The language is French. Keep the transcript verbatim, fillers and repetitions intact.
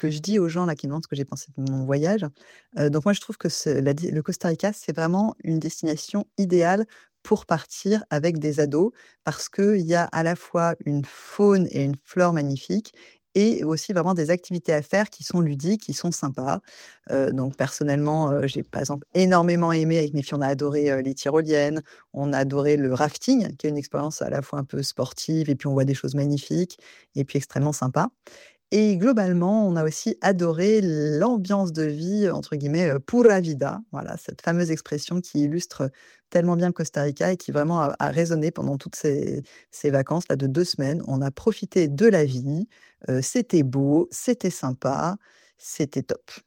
que je dis aux gens là qui me demandent ce que j'ai pensé de mon voyage. Heu, donc moi je trouve que ce la di le Costa Rica, c'est vraiment une destination idéale pour partir avec des ados parce qu'il y a à la fois une faune et une flore magnifiques et aussi vraiment des activités à faire qui sont ludiques, qui sont sympas. Heu, donc personnellement, heu, j'ai par exemple énormément aimé avec mes filles, on a adoré, heu, les tyroliennes, on a adoré le rafting qui est une expérience à la fois un peu sportive et puis on voit des choses magnifiques et puis extrêmement sympa. Et globalement, on a aussi adoré l'ambiance de vie, entre guillemets, heu, «pura vida», voilà, cette fameuse expression qui illustre tellement bien le Costa Rica et qui vraiment a a résonné pendant toutes ces ces vacances-là de deux semaines. On a profité de la vie, heu, c'était beau, c'était sympa, c'était top.